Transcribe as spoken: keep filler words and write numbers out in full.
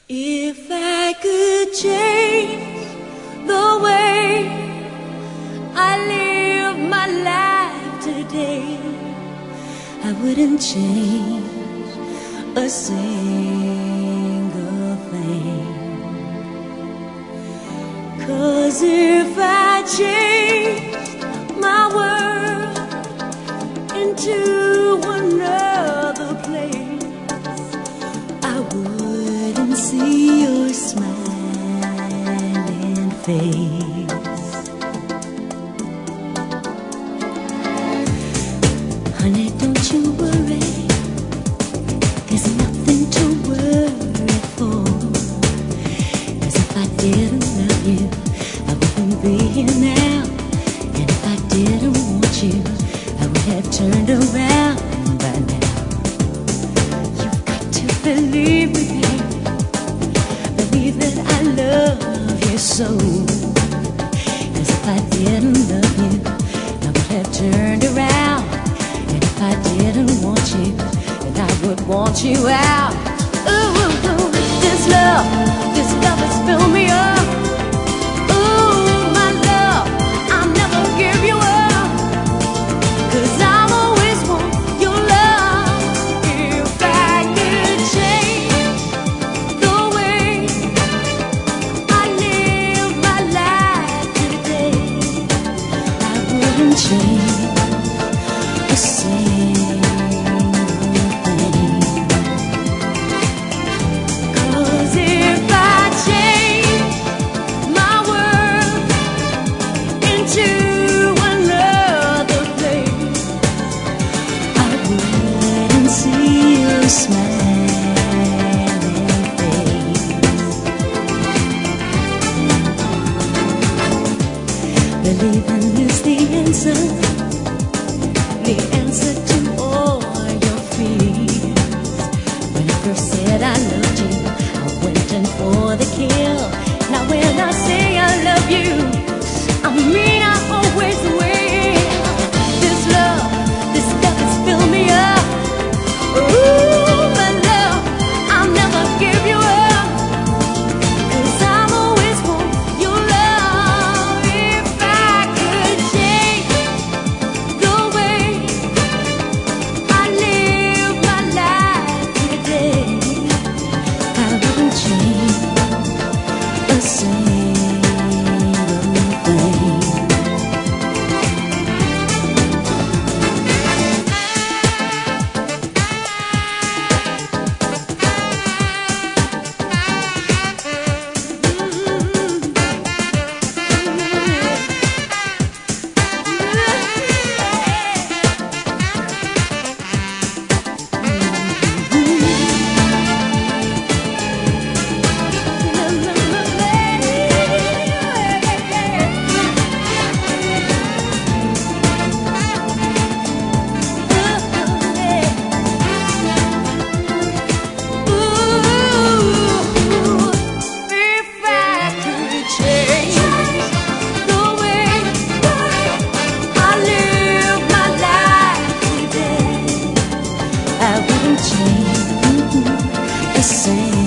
If I could change the way I live my life today, I wouldn't change a single thing. 'Cause if I changed my world into another place, I wouldn't see your smiling face. Honey, don't you worry, there's nothing to worry for. 'Cause if I didn't love you, I wouldn't be here now. And if I didn't want you, I would have turned around by now. You've got to believe me, babe. Believe that I love you so. 'Cause if I didn't love you, I would have turned around. And if I didn't want you, then I would want you out. Ooh, ooh, ooh, this love, this love has filled me up. Ooh, my love, I'll never give you up. 'Cause I'll always want your love. If I could change the way I live my life today, I wouldn't change a single thing. 'Cause if I change my world into another place, I wouldn't see your smiling face. Believing is the answer, the answer to all your fears. When I first said I loved you, I went in for the kill. Now when I say I love you, I mean I always will. This love, this love has filled me up. Ooh, my love, I'll never give you up. 'Cause I'll always want your love. If I could change the way I live my life today, I wouldn't change a single thing. I wouldn't change a thing.